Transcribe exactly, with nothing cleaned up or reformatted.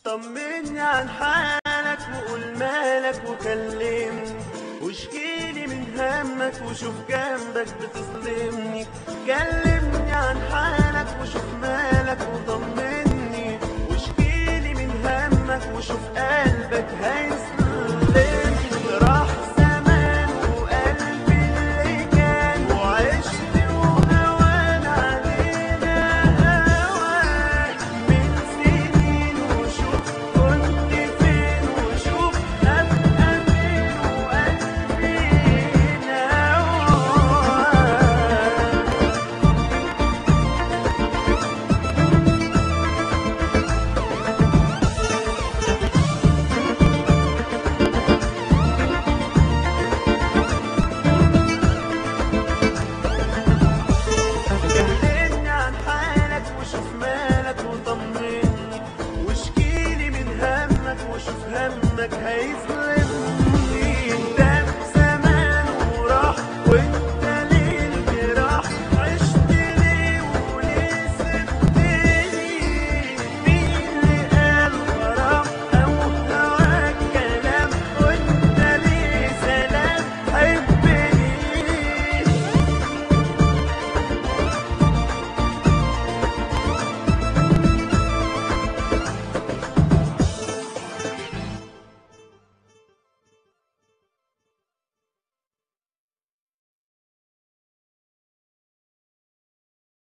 طمني عن حالك وقول مالك وكلمني، واشكيلي من همك وشوف جنبك بتظلمني. كلمني عن حالك وشوف مالك وطمني، واشكيلي من همك وشوف قلبك هيسلمني. راح زمان وقلبي اللي كان وعشت وهوان علينا هواك من سنين، وشوف كنت فين وشوف هبقى فين وقلبي كلمني عن حالك وشوف مالك وطمني، واشكيلي من همك وشوف همك هيفرق.